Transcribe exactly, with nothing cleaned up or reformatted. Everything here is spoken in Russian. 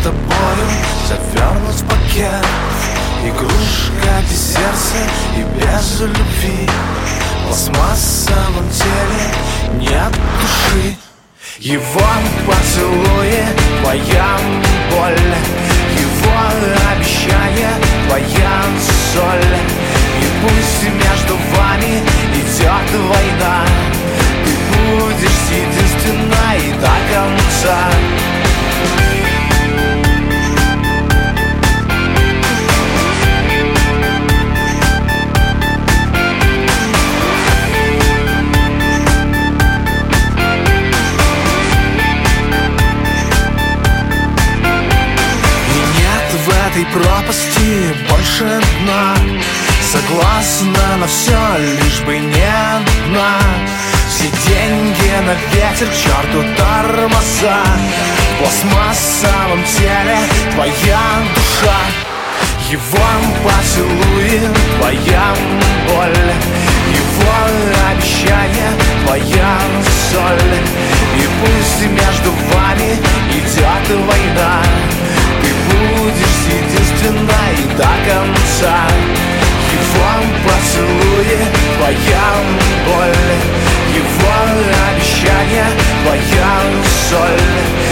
тобою завернут в пакет. Игрушка без сердца и без любви. В пластмассовом теле нет души. Его поцелуи, твоя боль, его обещание, твоя соль. И пусть между вами идет война, ты будешь единственной до конца. В этой пропасти больше дна. Согласна на все, лишь бы не дна. Все деньги на ветер, к черту тормоза. В пластмассовом теле твоя душа. Его поцелуи, твоя боль, его обещание, твоя соль. И пусть между вами идет война, ты будешь единственной до конца. Его поцелуи, твоя боль, его обещание, твоя соль.